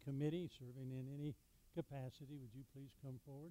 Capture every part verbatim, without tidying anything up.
committee, serving in any capacity, would you please come forward?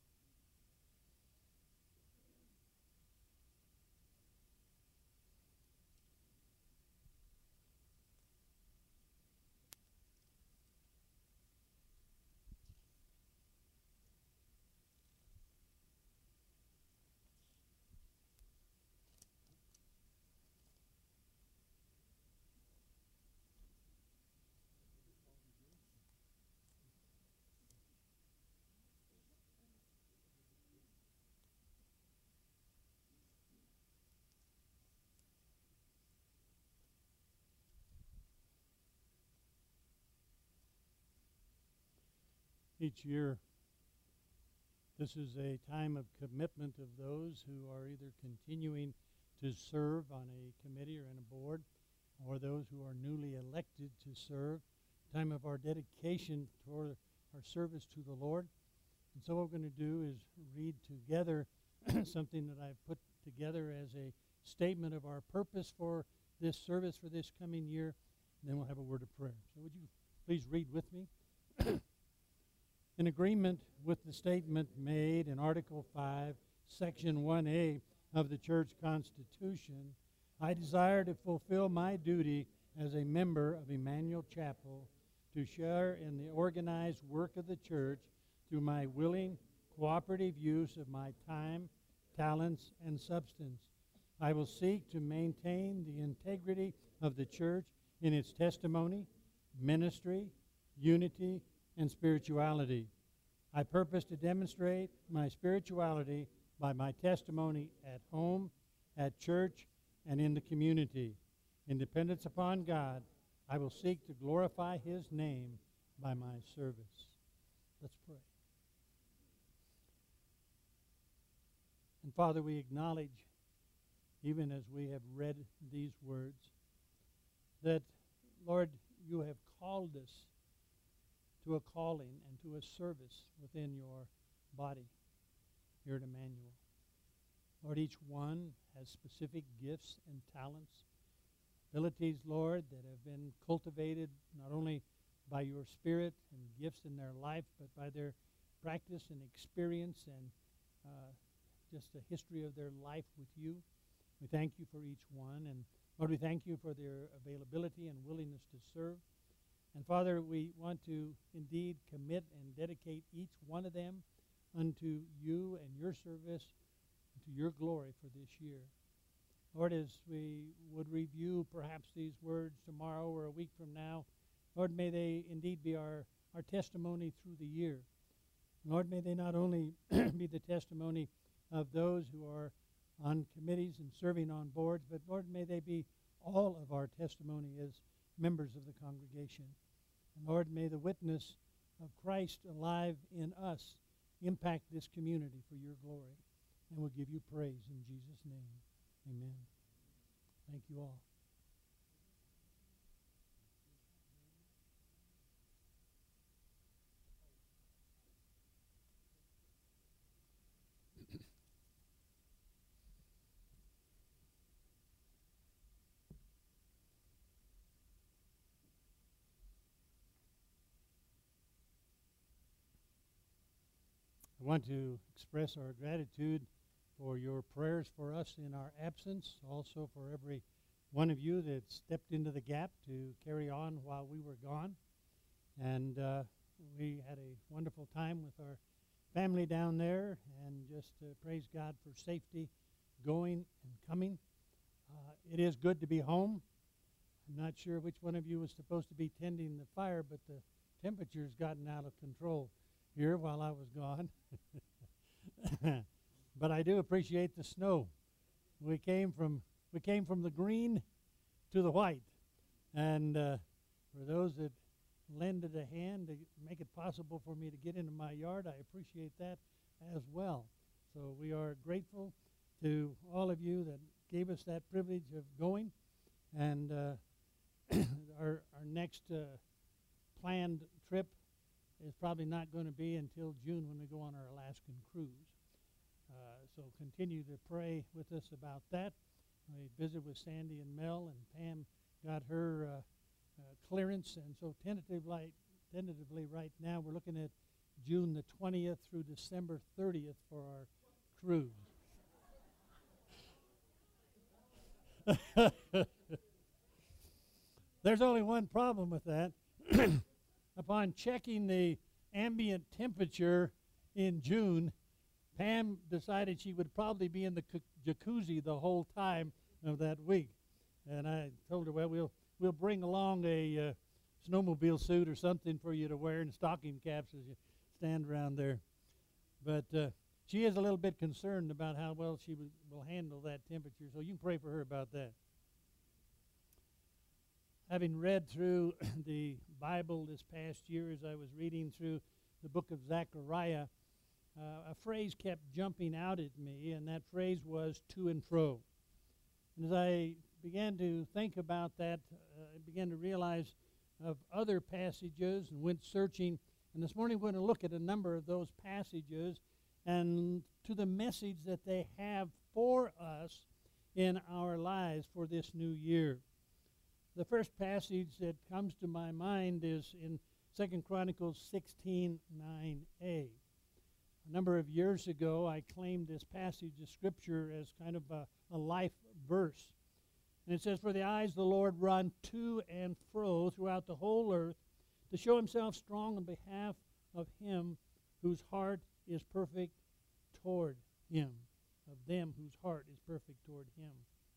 Each year, this is a time of commitment of those who are either continuing to serve on a committee or in a board, or those who are newly elected to serve, time of our dedication toward our service to the Lord. And so what we're going to do is read together something that I've put together as a statement of our purpose for this service for this coming year, and then we'll have a word of prayer. So would you please read with me? In agreement with the statement made in Article five, Section one A of the Church Constitution, I desire to fulfill my duty as a member of Emmanuel Chapel to share in the organized work of the church through my willing, cooperative use of my time, talents, and substance. I will seek to maintain the integrity of the church in its testimony, ministry, unity, and spirituality. I purpose to demonstrate my spirituality by my testimony at home, at church, and in the community. In dependence upon God, I will seek to glorify His name by my service. Let's pray. And Father, we acknowledge, even as we have read these words, that, Lord, you have called us to a calling and to a service within your body here at Emmanuel. Lord, each one has specific gifts and talents, abilities, Lord, that have been cultivated not only by your Spirit and gifts in their life, but by their practice and experience and uh, just the history of their life with you. We thank you for each one. And Lord, we thank you for their availability and willingness to serve. And Father, we want to indeed commit and dedicate each one of them unto you and your service, and to your glory for this year. Lord, as we would review perhaps these words tomorrow or a week from now, Lord, may they indeed be our, our testimony through the year. Lord, may they not only be the testimony of those who are on committees and serving on boards, but Lord, may they be all of our testimony as members of the congregation. And Lord, may the witness of Christ alive in us impact this community for your glory. And we'll give you praise in Jesus' name. Amen. Thank you all. I want to express our gratitude for your prayers for us in our absence, also for every one of you that stepped into the gap to carry on while we were gone. And uh, we had a wonderful time with our family down there, and just uh, praise God for safety going and coming. Uh, it is good to be home. I'm not sure which one of you was supposed to be tending the fire, but the temperature's gotten out of control here while I was gone. But I do appreciate the snow. We came from we came from the green to the white, and uh, for those that lended a hand to make it possible for me to get into my yard, I appreciate that as well. So we are grateful to all of you that gave us that privilege of going, and uh, our our next uh, planned trip is probably not going to be until June when we go on our Alaskan cruise. Uh, so continue to pray with us about that. We visit with Sandy and Mel, and Pam got her uh, uh, clearance, and so tentatively, tentatively right now, we're looking at June the twentieth through December thirtieth for our cruise. There's only one problem with that. Upon checking the ambient temperature in June, Pam decided she would probably be in the jacuzzi the whole time of that week. And I told her, well, we'll, we'll bring along a uh, snowmobile suit or something for you to wear and stocking caps as you stand around there. But uh, she is a little bit concerned about how well she w- will handle that temperature, so you can pray for her about that. Having read through the Bible this past year as I was reading through the book of Zechariah, uh, a phrase kept jumping out at me, and that phrase was to and fro. And as I began to think about that, uh, I began to realize of other passages and went searching. And this morning we're going to look at a number of those passages and to the message that they have for us in our lives for this new year. The first passage that comes to my mind is in Second Chronicles sixteen nine a. A number of years ago, I claimed this passage of Scripture as kind of a, a life verse. And it says, "For the eyes of the Lord run to and fro throughout the whole earth to show himself strong on behalf of him whose heart is perfect toward him." Of them whose heart is perfect toward him.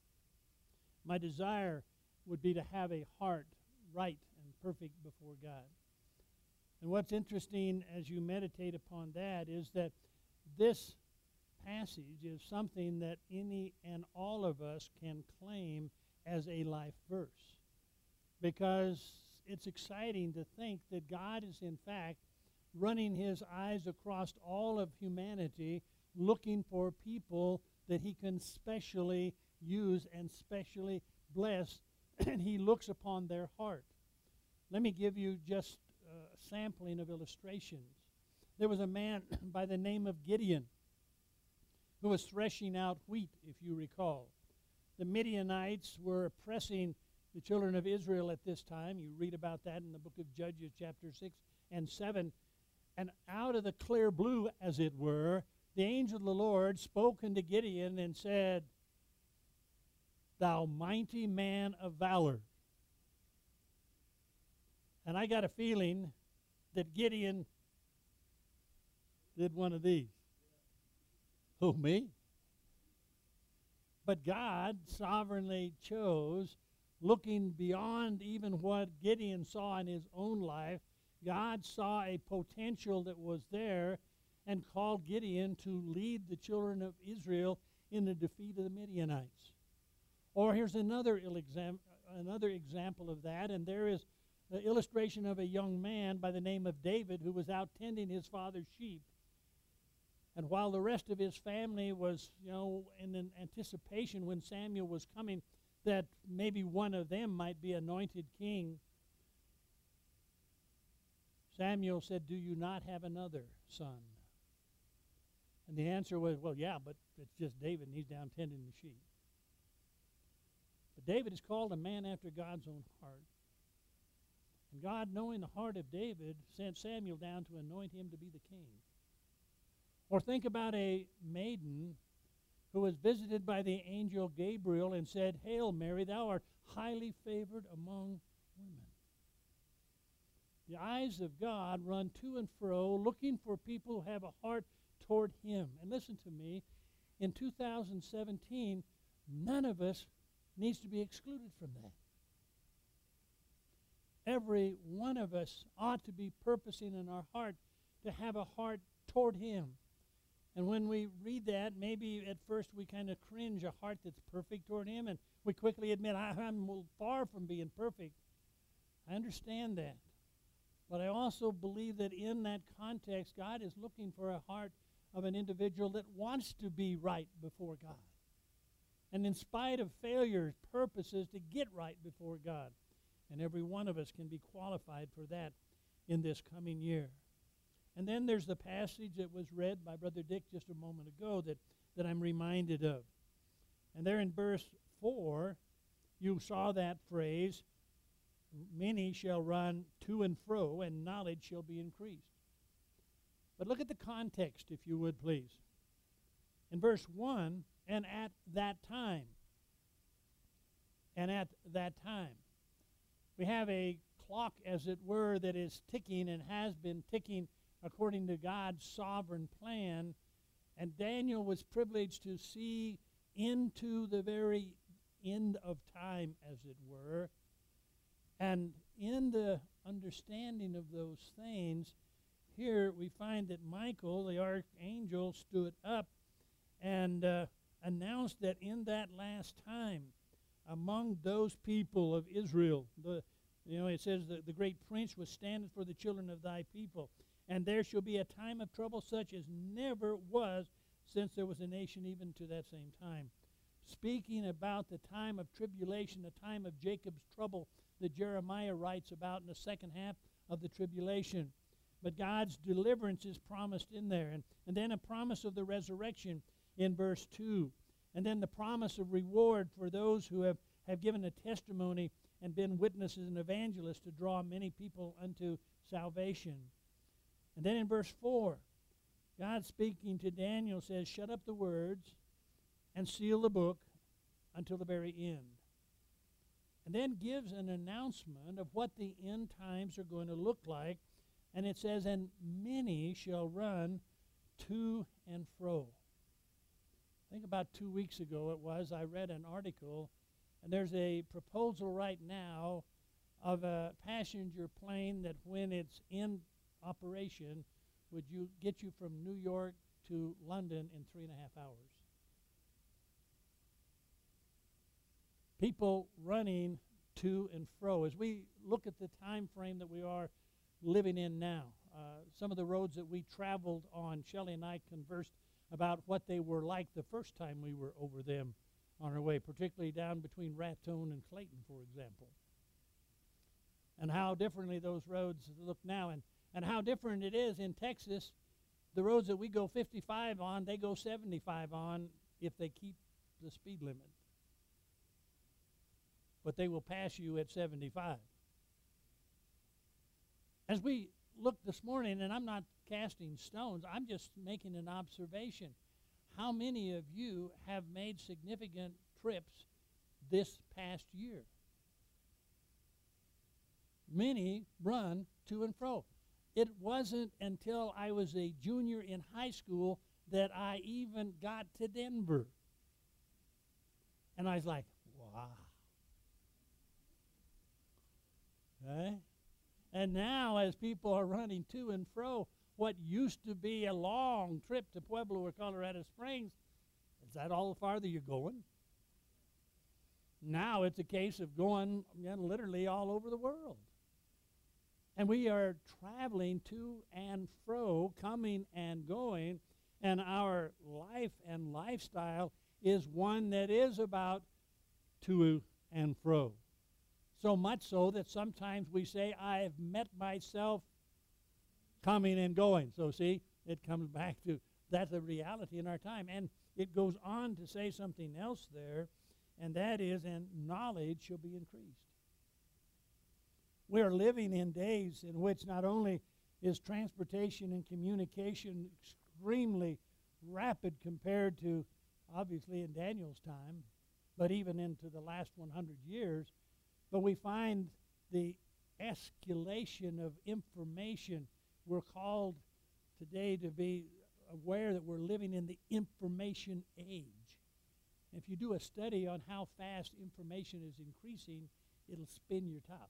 My desire would be to have a heart right and perfect before God. And what's interesting as you meditate upon that is that this passage is something that any and all of us can claim as a life verse. Because it's exciting to think that God is in fact running his eyes across all of humanity, looking for people that he can specially use and specially bless, and he looks upon their heart. Let me give you just a sampling of illustrations. There was a man by the name of Gideon who was threshing out wheat, if you recall. The Midianites were oppressing the children of Israel at this time. You read about that in the book of Judges, chapter six and seven. And out of the clear blue, as it were, the angel of the Lord spoke unto Gideon and said, "Thou mighty man of valor." And I got a feeling that Gideon did one of these. Who, me? But God sovereignly chose, looking beyond even what Gideon saw in his own life. God saw a potential that was there and called Gideon to lead the children of Israel in the defeat of the Midianites. Or here's another, exam- another example of that, and there is an illustration of a young man by the name of David who was out tending his father's sheep. And while the rest of his family was, you know, in an anticipation when Samuel was coming that maybe one of them might be anointed king, Samuel said, "Do you not have another son?" And the answer was, well, yeah, but it's just David, and he's down tending the sheep. But David is called a man after God's own heart. And God, knowing the heart of David, sent Samuel down to anoint him to be the king. Or think about a maiden who was visited by the angel Gabriel and said, "Hail Mary, thou art highly favored among women." The eyes of God run to and fro, looking for people who have a heart toward him. And listen to me, in two thousand seventeen, none of us needs to be excluded from that. Every one of us ought to be purposing in our heart to have a heart toward him. And when we read that, maybe at first we kind of cringe, a heart that's perfect toward him, and we quickly admit, I, I'm far from being perfect. I understand that. But I also believe that in that context, God is looking for a heart of an individual that wants to be right before God. And in spite of failures, purposes to get right before God. And every one of us can be qualified for that in this coming year. And then there's the passage that was read by Brother Dick just a moment ago that, that I'm reminded of. And there in verse four, you saw that phrase, many shall run to and fro, and knowledge shall be increased. But look at the context, if you would, please. In verse one, and at that time. And at that time. We have a clock, as it were, that is ticking and has been ticking according to God's sovereign plan. And Daniel was privileged to see into the very end of time, as it were. And in the understanding of those things, here we find that Michael, the archangel, stood up and uh, announced that in that last time, among those people of Israel, the you know, it says that the great prince was standing for the children of thy people, and there shall be a time of trouble such as never was since there was a nation even to that same time. Speaking about the time of tribulation, the time of Jacob's trouble that Jeremiah writes about in the second half of the tribulation. But God's deliverance is promised in there. And, and then a promise of the resurrection in verse two. And then the promise of reward for those who have, have given a testimony and been witnesses and evangelists to draw many people unto salvation. And then in verse four, God speaking to Daniel says, shut up the words and seal the book until the very end. And then gives an announcement of what the end times are going to look like. And it says, and many shall run to and fro. I think about two weeks ago it was, I read an article, and there's a proposal right now of a passenger plane that when it's in operation would you get you from New York to London in three and a half hours. People running to and fro. As we look at the time frame that we are living in now, uh, some of the roads that we traveled on, Shelley and I conversed about what they were like the first time we were over them on our way, particularly down between Raton and Clayton, for example. And how differently those roads look now, and, and how different it is in Texas. The roads that we go fifty-five on, they go seventy-five on if they keep the speed limit. But they will pass you at seventy-five. As we look this morning, and I'm not casting stones, I'm just making an observation. How many of you have made significant trips this past year? Many run to and fro. It wasn't until I was a junior in high school that I even got to Denver. And I was like, wow. Okay? And now as people are running to and fro, what used to be a long trip to Pueblo or Colorado Springs, is that all the farther you're going? Now it's a case of going you know, literally all over the world. And we are traveling to and fro, coming and going, and our life and lifestyle is one that is about to and fro. So much so that sometimes we say, I have met myself coming and going. So see, it comes back to that's a reality in our time. And it goes on to say something else there, and that is, and knowledge shall be increased. We are living in days in which not only is transportation and communication extremely rapid compared to, obviously, in Daniel's time, but even into the last one hundred years, but we find the escalation of information. We're called today to be aware that we're living in the information age. If you do a study on how fast information is increasing, it'll spin your top.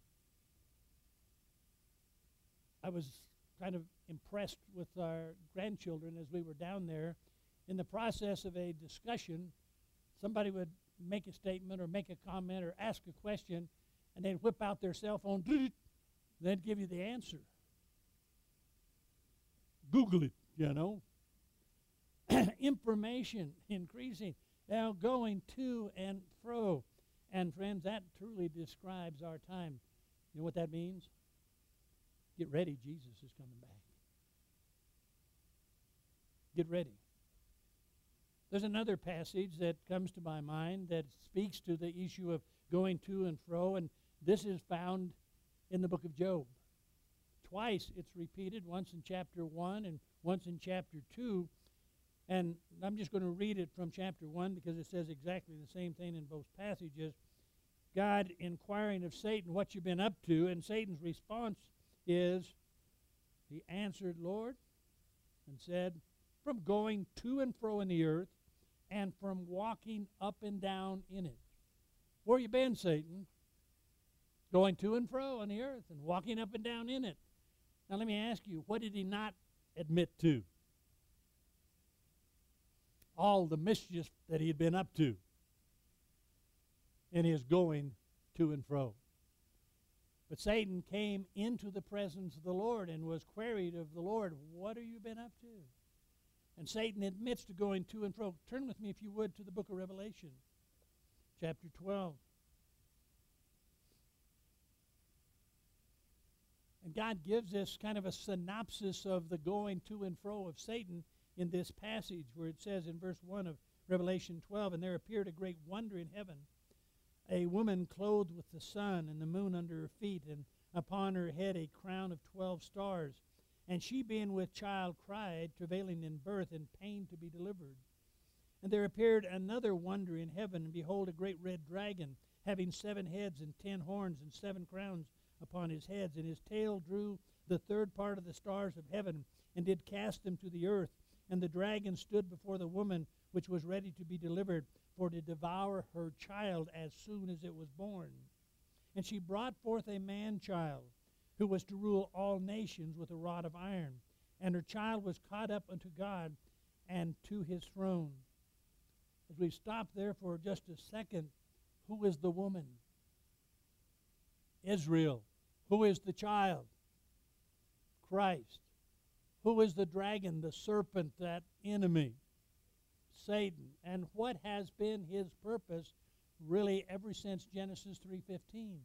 I was kind of impressed with our grandchildren as we were down there. In the process of a discussion, somebody would make a statement or make a comment or ask a question, and they'd whip out their cell phone, they'd give you the answer. Google it, you know. Information increasing, now going to and fro. And friends, that truly describes our time. You know what that means? Get ready, Jesus is coming back. Get ready. There's another passage that comes to my mind that speaks to the issue of going to and fro, and, This is found in the book of Job. Twice it's repeated, once in chapter one and once in chapter two. And I'm just going to read it from chapter one because it says exactly the same thing in both passages. God inquiring of Satan, what you've been up to, and Satan's response is, he answered, Lord, and said, from going to and fro in the earth and from walking up and down in it. Where you been, Satan? Going to and fro on the earth and walking up and down in it. Now let me ask you, what did he not admit to? All the mischief that he had been up to in his going to and fro. But Satan came into the presence of the Lord and was queried of the Lord, what have you been up to? And Satan admits to going to and fro. Turn with me, if you would, to the book of Revelation, chapter twelve. And God gives us kind of a synopsis of the going to and fro of Satan in this passage where it says in verse one of Revelation twelve, and there appeared a great wonder in heaven, a woman clothed with the sun and the moon under her feet, and upon her head a crown of twelve stars. And she being with child cried, travailing in birth and pain to be delivered. And there appeared another wonder in heaven, and behold, a great red dragon, having seven heads and ten horns and seven crowns upon his heads, and his tail drew the third part of the stars of heaven, and did cast them to the earth. And the dragon stood before the woman which was ready to be delivered, for to devour her child as soon as it was born. And she brought forth a man-child, who was to rule all nations with a rod of iron. And her child was caught up unto God and to his throne. As we stop there for just a second, who is the woman? Israel. Who is the child? Christ. Who is the dragon, the serpent, that enemy? Satan. And what has been his purpose really ever since Genesis three fifteen?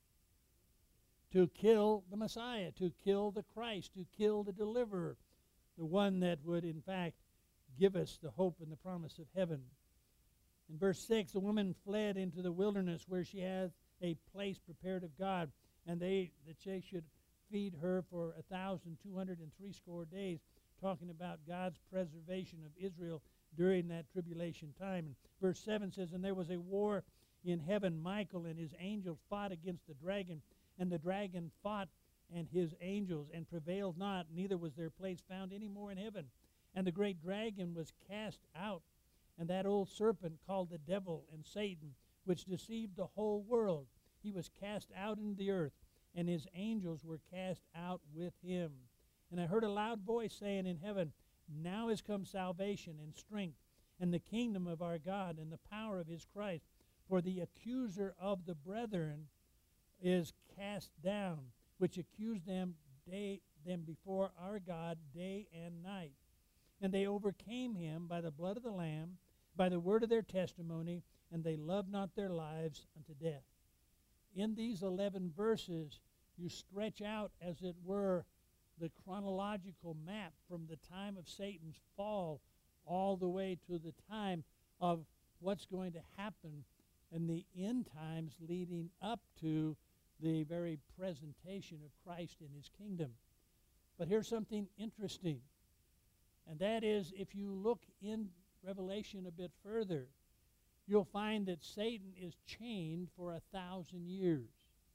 To kill the Messiah, to kill the Christ, to kill the deliverer, the one that would in fact give us the hope and the promise of heaven. In verse six, the woman fled into the wilderness where she has a place prepared of God, and they that they should feed her for a thousand two hundred and three score days, talking about God's preservation of Israel during that tribulation time. And verse seven says, and there was a war in heaven. Michael and his angels fought against the dragon, and the dragon fought and his angels, and prevailed not, neither was their place found any more in heaven. And the great dragon was cast out, and that old serpent called the devil and Satan, which deceived the whole world. He was cast out into the earth, and his angels were cast out with him. And I heard a loud voice saying in heaven, now is come salvation and strength, and the kingdom of our God, and the power of his Christ. For the accuser of the brethren is cast down, which accused them day them before our God day and night. And they overcame him by the blood of the Lamb, by the word of their testimony, and they loved not their lives unto death. In these eleven verses, you stretch out, as it were, the chronological map from the time of Satan's fall all the way to the time of what's going to happen in the end times leading up to the very presentation of Christ in his kingdom. But here's something interesting, and that is, if you look in Revelation a bit further, you'll find that Satan is chained for a thousand years.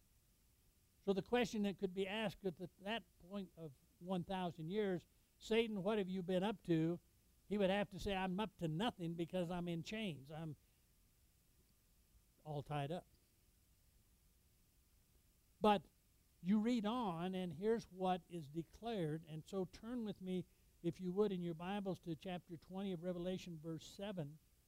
So the question that could be asked at the, that point of one thousand years, Satan, what have you been up to? He would have to say, I'm up to nothing because I'm in chains. I'm all tied up. But you read on, and here's what is declared. And so turn with me, if you would, in your Bibles to chapter twenty of Revelation, verse seven.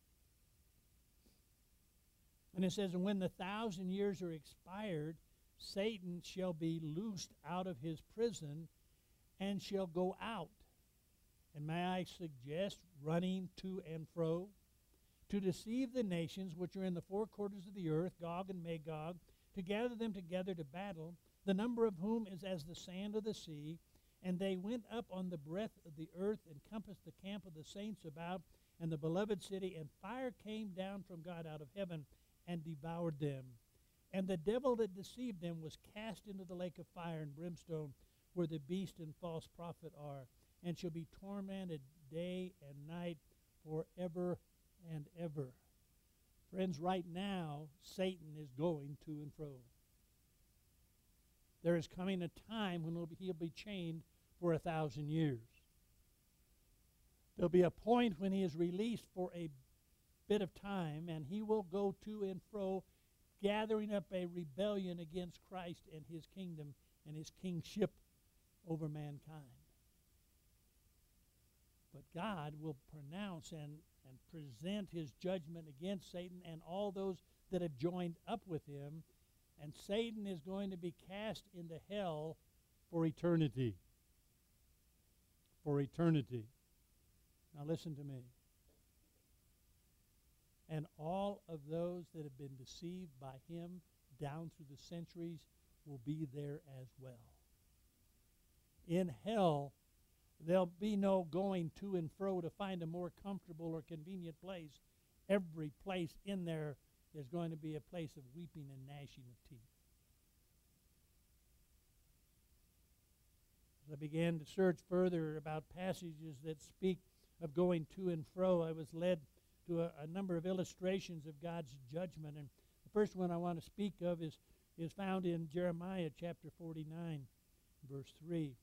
And it says, and when the thousand years are expired, Satan shall be loosed out of his prison and shall go out. And may I suggest running to and fro, to deceive the nations which are in the four quarters of the earth, Gog and Magog, to gather them together to battle, the number of whom is as the sand of the sea. And they went up on the breadth of the earth, and compassed the camp of the saints about, and the beloved city, and fire came down from God out of heaven, and devoured them. And the devil that deceived them was cast into the lake of fire and brimstone, where the beast and false prophet are, and shall be tormented day and night forever and ever. Friends, right now, Satan is going to and fro. There is coming a time when he'll be chained for a thousand years. There'll be a point when he is released for a bit of time, and he will go to and fro, gathering up a rebellion against Christ and his kingdom and his kingship over mankind. But God will pronounce and, and present his judgment against Satan and all those that have joined up with him, and Satan is going to be cast into hell for eternity. For eternity. Now listen to me. And all of those that have been deceived by him down through the centuries will be there as well. In hell, there'll be no going to and fro to find a more comfortable or convenient place. Every place in there is going to be a place of weeping and gnashing of teeth. As I began to search further about passages that speak of going to and fro, I was led to a, a number of illustrations of God's judgment. And the first one I want to speak of is, is found in Jeremiah chapter forty-nine, verse three.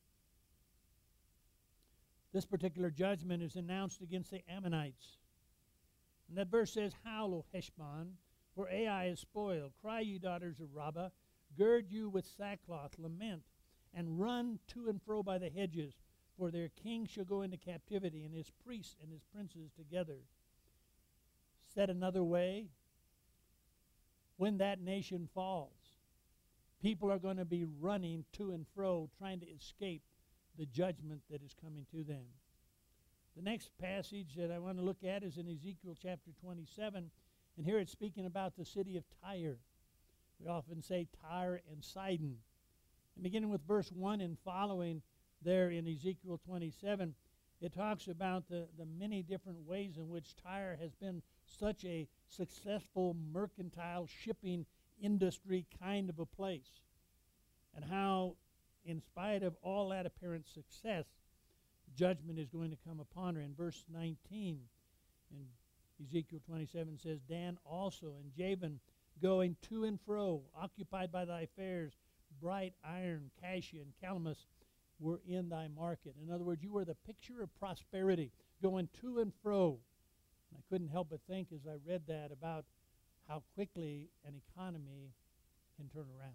This particular judgment is announced against the Ammonites. And that verse says, Howl, O Heshbon, for Ai is spoiled. Cry, ye daughters of Rabbah. Gird you with sackcloth, lament, and run to and fro by the hedges. For their king shall go into captivity, and his priests and his princes together. Said another way, when that nation falls, people are going to be running to and fro, trying to escape the judgment that is coming to them. The next passage that I want to look at is in Ezekiel chapter twenty-seven, and here it's speaking about the city of Tyre. We often say Tyre and Sidon. And beginning with verse one and following there in Ezekiel twenty-seven, it talks about the, the many different ways in which Tyre has been such a successful mercantile shipping industry kind of a place, and how in spite of all that apparent success, judgment is going to come upon her. In verse nineteen, in Ezekiel twenty-seven says, Dan also and Javan going to and fro, occupied by thy fairs, bright iron, cassia, and calamus were in thy market. In other words, you were the picture of prosperity, going to and fro. And I couldn't help but think as I read that about how quickly an economy can turn around.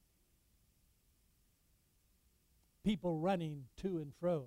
People running to and fro.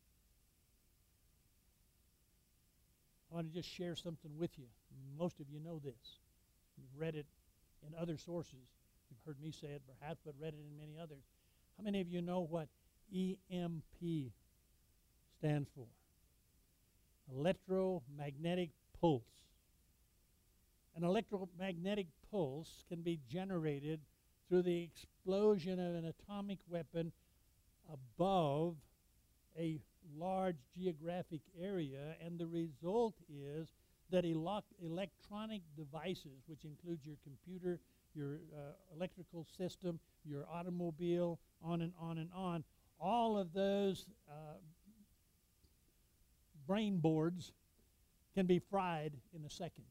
I want to just share something with you. Most of you know this. You've read it in other sources. You've heard me say it perhaps, but read it in many others. How many of you know what E M P stands for? Electromagnetic pulse. An electromagnetic pulse can be generated through the explosion of an atomic weapon above a large geographic area, and the result is that elo- electronic devices, which includes your computer, your uh, electrical system, your automobile, on and on and on, all of those uh, brain boards can be fried in a second.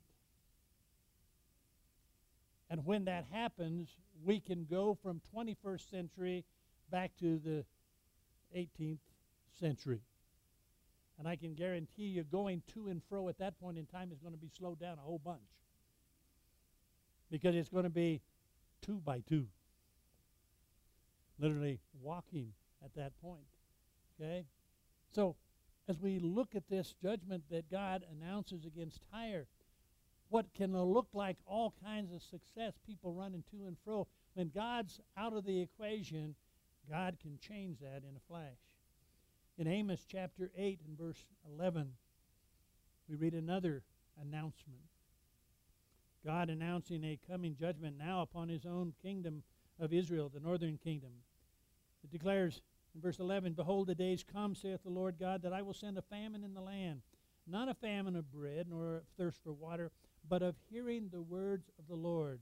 And when that happens, we can go from twenty-first century back to the eighteenth century. And I can guarantee you going to and fro at that point in time is going to be slowed down a whole bunch. Because it's going to be two by two. Literally walking at that point. Okay? So, as we look at this judgment that God announces against Tyre, what can look like all kinds of success, people running to and fro, when God's out of the equation, God can change that in a flash. In Amos chapter eight and verse eleven, we read another announcement. God announcing a coming judgment now upon his own kingdom of Israel, the northern kingdom. It declares in verse eleven, Behold, the days come, saith the Lord God, that I will send a famine in the land, not a famine of bread, nor of thirst for water, but of hearing the words of the Lord.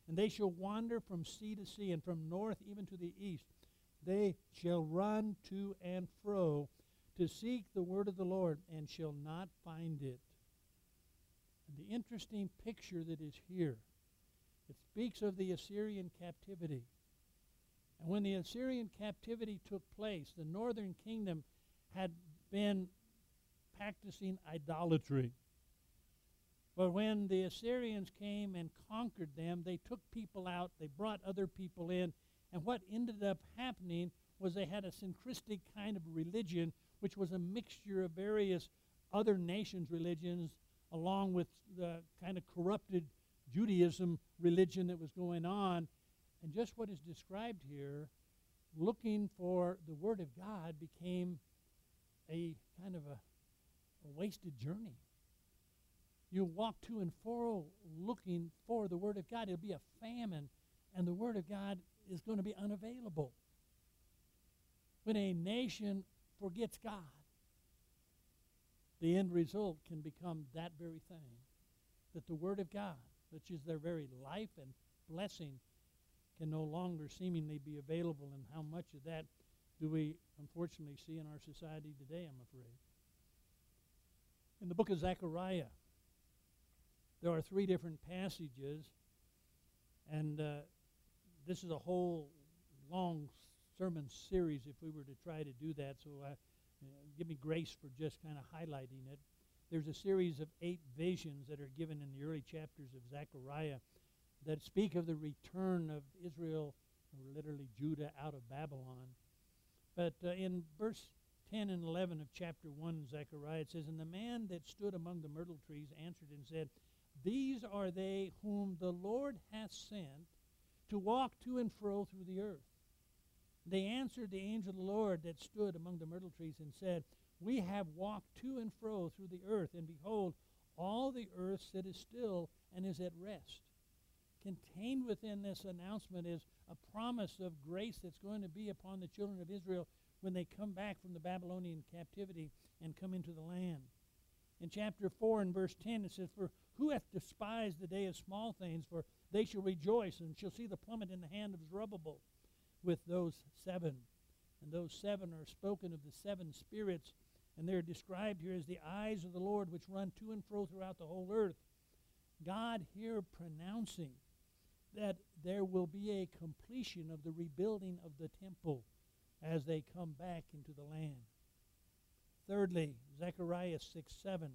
And they shall wander from sea to sea, and from north even to the east. They shall run to and fro to seek the word of the Lord, and shall not find it. And the interesting picture that is here, it speaks of the Assyrian captivity. And when the Assyrian captivity took place, the northern kingdom had been practicing idolatry. But when the Assyrians came and conquered them, they took people out, they brought other people in, and what ended up happening was they had a syncretic kind of religion, which was a mixture of various other nations' religions, along with the kind of corrupted Judaism religion that was going on. And just what is described here, looking for the Word of God became a kind of a, a wasted journey. You walk to and fro looking for the Word of God. It'll be a famine, and the Word of God is going to be unavailable. When a nation forgets God, the end result can become that very thing, that the Word of God, which is their very life and blessing, can no longer seemingly be available. And how much of that do we unfortunately see in our society today, I'm afraid. In the book of Zechariah, there are three different passages, and uh, this is a whole long sermon series if we were to try to do that, so uh, uh, give me grace for just kind of highlighting it. There's a series of eight visions that are given in the early chapters of Zechariah that speak of the return of Israel, or literally Judah, out of Babylon. But uh, in verse ten and eleven of chapter one of Zechariah, it says, "And the man that stood among the myrtle trees answered and said, These are they whom the Lord hath sent to walk to and fro through the earth. They answered the angel of the Lord that stood among the myrtle trees and said, We have walked to and fro through the earth, and behold, all the earth sitteth still and is at rest." Contained within this announcement is a promise of grace that's going to be upon the children of Israel when they come back from the Babylonian captivity and come into the land. In chapter four and verse ten it says, "For who hath despised the day of small things? For they shall rejoice and shall see the plummet in the hand of Zerubbabel with those seven." And those seven are spoken of the seven spirits, and they're described here as the eyes of the Lord which run to and fro throughout the whole earth. God here pronouncing that there will be a completion of the rebuilding of the temple as they come back into the land. Thirdly, Zechariah six seven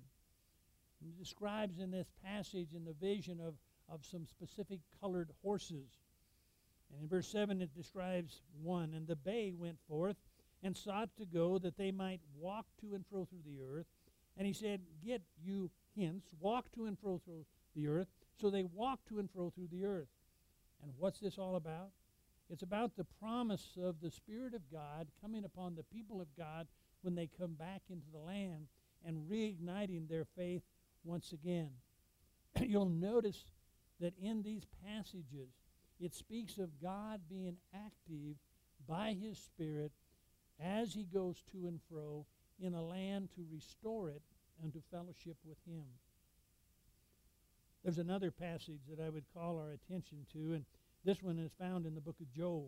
describes in this passage in the vision of, of some specific colored horses. And in verse seven it describes one, "And the bay went forth and sought to go that they might walk to and fro through the earth. And he said, Get you hence, walk to and fro through the earth." So they walked to and fro through the earth. And what's this all about? It's about the promise of the Spirit of God coming upon the people of God when they come back into the land and reigniting their faith once again. You'll notice that in these passages, it speaks of God being active by His Spirit as He goes to and fro in a land to restore it and to fellowship with Him. There's another passage that I would call our attention to, and this one is found in the book of Joel.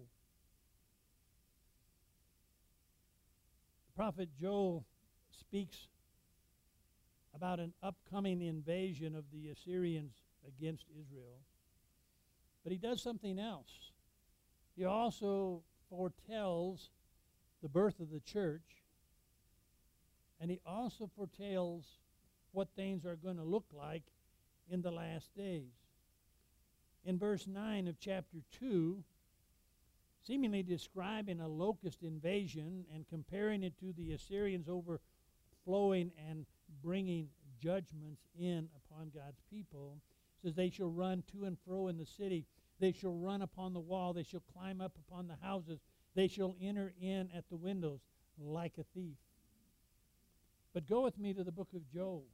The prophet Joel speaks about an upcoming invasion of the Assyrians against Israel. But he does something else. He also foretells the birth of the church, and he also foretells what things are going to look like in the last days. In verse nine of chapter two, seemingly describing a locust invasion and comparing it to the Assyrians overflowing and bringing judgments in upon God's people, says, "They shall run to and fro in the city. They shall run upon the wall. They shall climb up upon the houses. They shall enter in at the windows like a thief." But go with me to the book of Joel.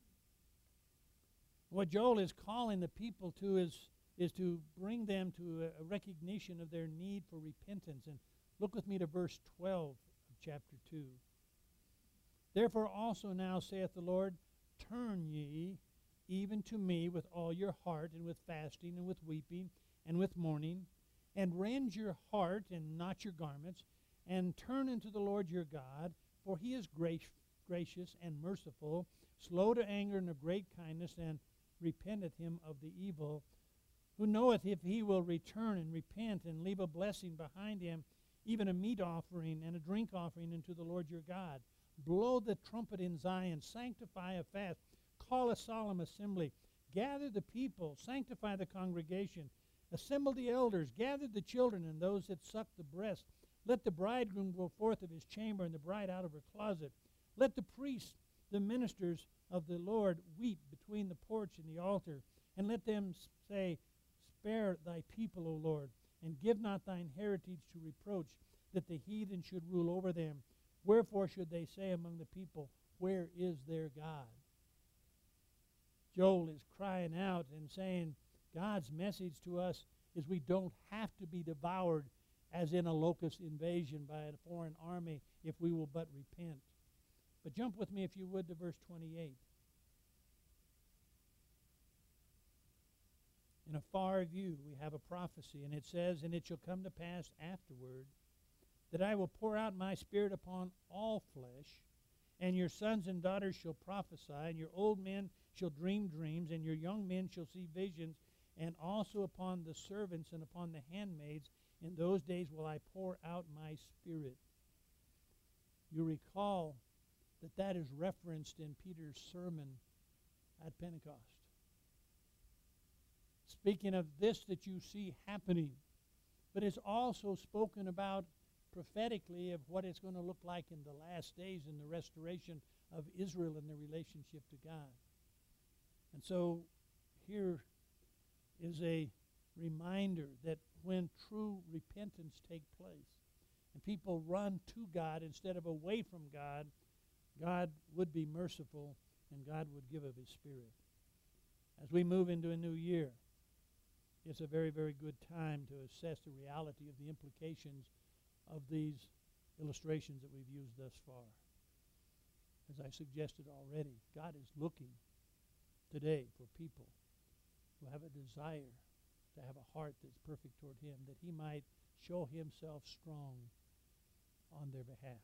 What Joel is calling the people to is, is to bring them to a, a recognition of their need for repentance. And look with me to verse twelve of chapter two. "Therefore also now saith the Lord, Turn ye even to me with all your heart, and with fasting, and with weeping, and with mourning, and rend your heart and not your garments, and turn unto the Lord your God, for he is grac- gracious and merciful, slow to anger and of great kindness, and repenteth him of the evil, who knoweth if he will return and repent and leave a blessing behind him, even a meat offering and a drink offering unto the Lord your God. Blow the trumpet in Zion, sanctify a fast, call a solemn assembly, gather the people, sanctify the congregation, assemble the elders, gather the children and those that suck the breast. Let the bridegroom go forth of his chamber and the bride out of her closet. Let the priests, the ministers of the Lord, weep between the porch and the altar, and let them say, Spare thy people, O Lord, and give not thine heritage to reproach, that the heathen should rule over them. Wherefore should they say among the people, Where is their God? Joel is crying out and saying, God's message to us is we don't have to be devoured as in a locust invasion by a foreign army if we will but repent. But jump with me, if you would, to verse twenty-eight. In a far view, we have a prophecy, and it says, And it shall come to pass afterward that I will pour out my spirit upon all flesh, and your sons and daughters shall prophesy, and your old men shall dream dreams, and your young men shall see visions, and also upon the servants and upon the handmaids in those days will I pour out my spirit. You recall that that is referenced in Peter's sermon at Pentecost. Speaking of this that you see happening, but it's also spoken about prophetically of what it's going to look like in the last days in the restoration of Israel and their relationship to God. And so here is a reminder that when true repentance takes place and people run to God instead of away from God, God would be merciful and God would give of his Spirit. As we move into a new year, it's a very, very good time to assess the reality of the implications of these illustrations that we've used thus far. As I suggested already, God is looking today for people who have a desire to have a heart that's perfect toward him, that he might show himself strong on their behalf.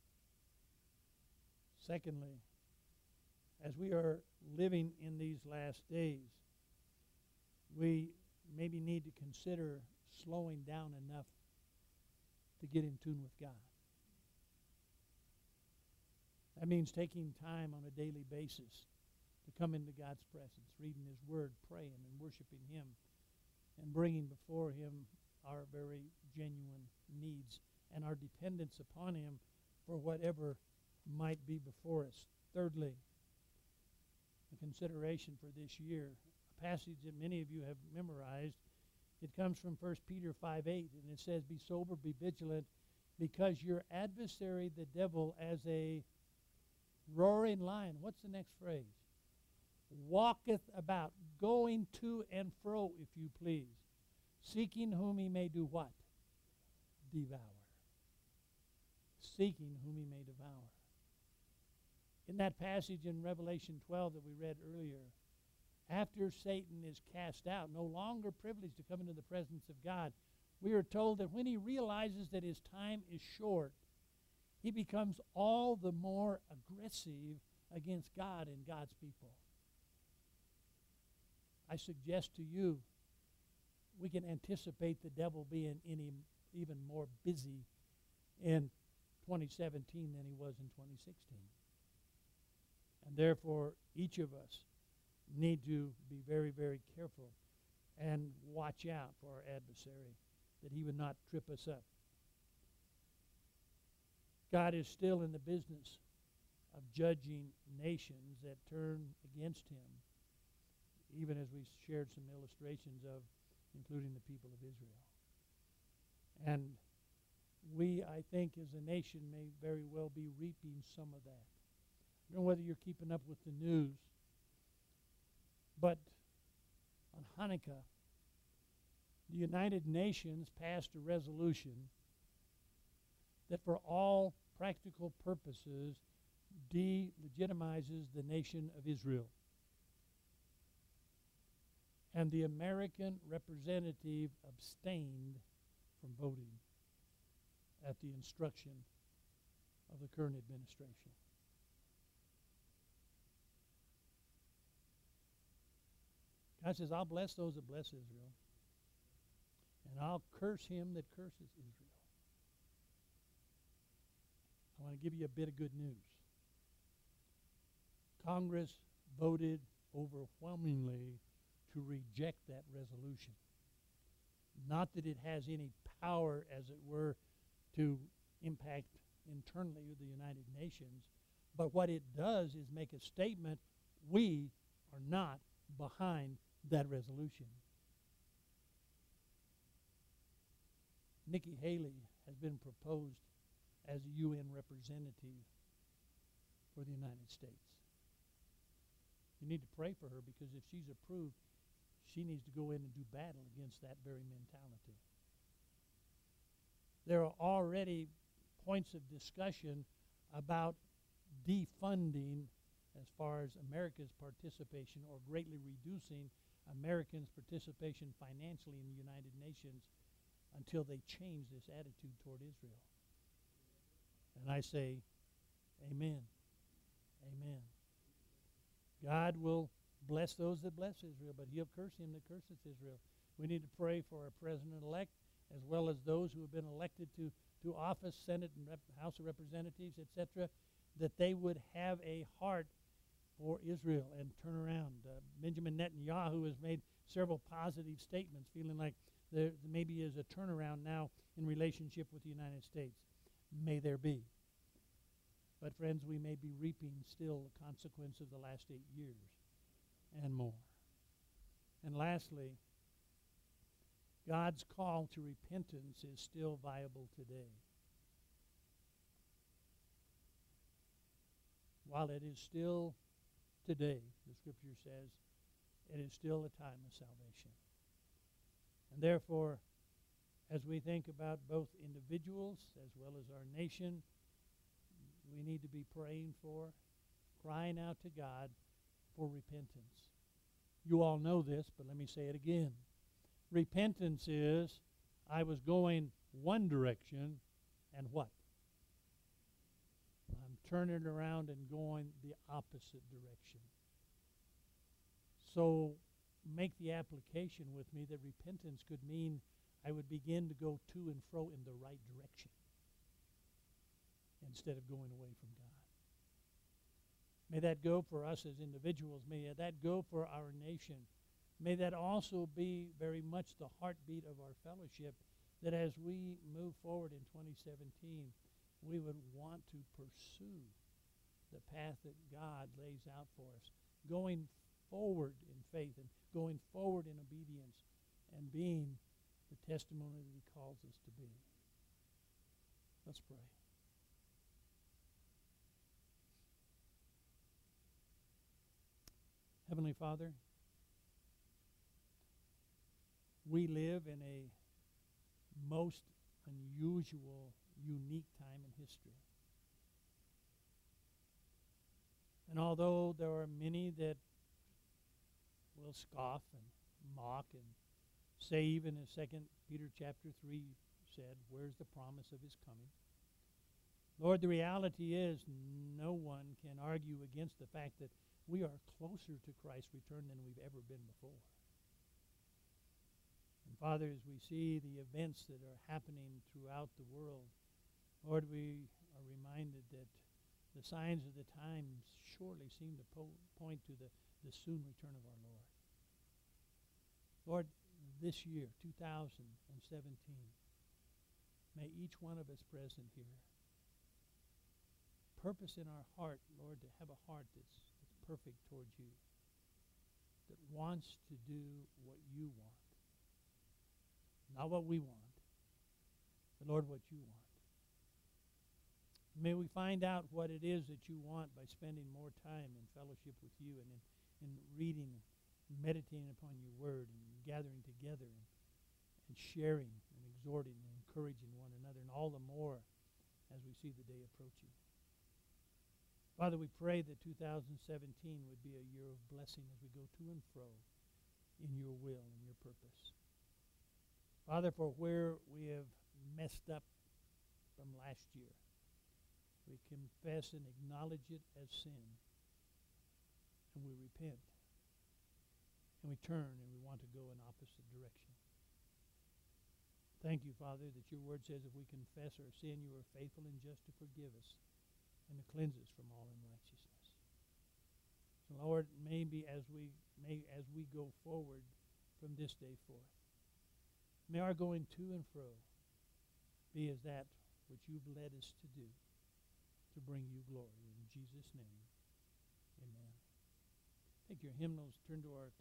Secondly, as we are living in these last days, we maybe need to consider slowing down enough to get in tune with God. That means taking time on a daily basis to come into God's presence, reading his word, praying and worshiping him, and bringing before him our very genuine needs and our dependence upon him for whatever might be before us. Thirdly, a consideration for this year, a passage that many of you have memorized. It comes from First Peter five eight, and it says, Be sober, be vigilant, because your adversary, the devil, as a roaring lion, what's the next phrase? Walketh about, going to and fro, if you please, seeking whom he may do what? Devour. Seeking whom he may devour. In that passage in Revelation twelve that we read earlier, after Satan is cast out, no longer privileged to come into the presence of God, we are told that when he realizes that his time is short, he becomes all the more aggressive against God and God's people. I suggest to you, we can anticipate the devil being any, even more busy in twenty seventeen than he was in twenty sixteen. And therefore, each of us need to be very, very careful and watch out for our adversary, that he would not trip us up. God is still in the business of judging nations that turn against him, even as we shared some illustrations of, including the people of Israel. And we, I think, as a nation may very well be reaping some of that. I don't know whether you're keeping up with the news, but on Hanukkah, the United Nations passed a resolution that for all practical purposes delegitimizes the nation of Israel. And the American representative abstained from voting at the instruction of the current administration. God says, I'll bless those that bless Israel, and I'll curse him that curses Israel. I want to give you a bit of good news. Congress voted overwhelmingly to reject that resolution. Not that it has any power, as it were, to impact internally the United Nations, but what it does is make a statement: we are not behind that resolution. Nikki Haley has been proposed as a U N representative for the United States. You need to pray for her, because if she's approved, she needs to go in and do battle against that very mentality. There are already points of discussion about defunding as far as America's participation, or greatly reducing Americans' participation financially in the United Nations until they change this attitude toward Israel. And I say, amen. Amen. God will bless those that bless Israel, but he'll curse him that curseth Israel. We need to pray for our president-elect, as well as those who have been elected to, to office, Senate and Rep House of Representatives, et cetera, that they would have a heart for Israel and turn around. Uh, Benjamin Netanyahu has made several positive statements, feeling like there maybe is a turnaround now in relationship with the United States. May there be. But friends, we may be reaping still the consequence of the last eight years and more. And lastly, God's call to repentance is still viable today. While it is still today, the Scripture says, it is still a time of salvation. And therefore, as we think about both individuals as well as our nation, we need to be praying for, crying out to God for repentance. You all know this, but let me say it again. Repentance is, I was going one direction, and what? I'm turning around and going the opposite direction. So make the application with me that repentance could mean I would begin to go to and fro in the right direction instead of going away from God. May that go for us as individuals. May that go for our nation. May that also be very much the heartbeat of our fellowship, that as we move forward in twenty seventeen, we would want to pursue the path that God lays out for us, going forward in faith and going forward in obedience and being the testimony that he calls us to be. Let's pray. Heavenly Father, we live in a most unusual, unique time in history. And although there are many that will scoff and mock and say, even as Second Peter chapter three said, where's the promise of his coming? Lord, the reality is no one can argue against the fact that we are closer to Christ's return than we've ever been before. And Father, as we see the events that are happening throughout the world, Lord, we are reminded that the signs of the times surely seem to po point to the, the soon return of our Lord. Lord, this year, two thousand seventeen, may each one of us present here purpose in our heart, Lord, to have a heart that's, that's perfect towards you, that wants to do what you want. Not what we want, but Lord, what you want. May we find out what it is that you want by spending more time in fellowship with you and in, in reading and meditating upon your word and gathering together and, and sharing and exhorting and encouraging one another, and all the more as we see the day approaching. Father, we pray that two thousand seventeen would be a year of blessing as we go to and fro in your will and your purpose. Father, for where we have messed up from last year, we confess and acknowledge it as sin, and we repent, and we turn, and we want to go in opposite direction. Thank you, Father, that your word says if we confess our sin, you are faithful and just to forgive us and to cleanse us from all unrighteousness. So, Lord, maybe as we may as we go forward from this day forth, may our going to and fro be as that which you've led us to do, to bring you glory. In Jesus' name, amen. Take your hymnals, turn to our